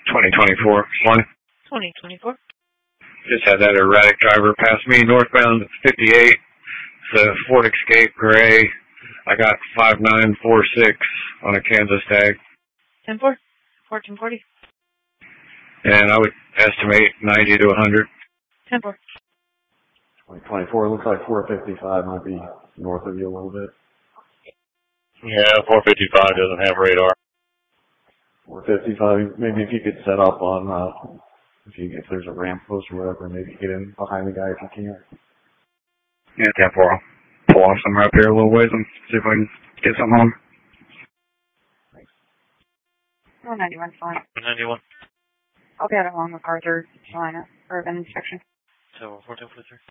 2024. One. 2024. Just had that erratic driver pass me northbound 58. It's a Ford Escape Gray. I got 5946 on a Kansas tag. 10-4. 1440. And I would estimate 90 to 100. 10-4. 2024 looks like 455 might be north of you a little bit. Yeah, 455 doesn't have radar. 455, maybe if you could set up on, if there's a ramp post or whatever, maybe get in behind the guy if you can. Yeah, 10-4. I'll pull off somewhere up here a little ways and see if I can get something home. Thanks. 91's fine. 91. I'll be out along with Arthur, Carolina, for an inspection. So 1443.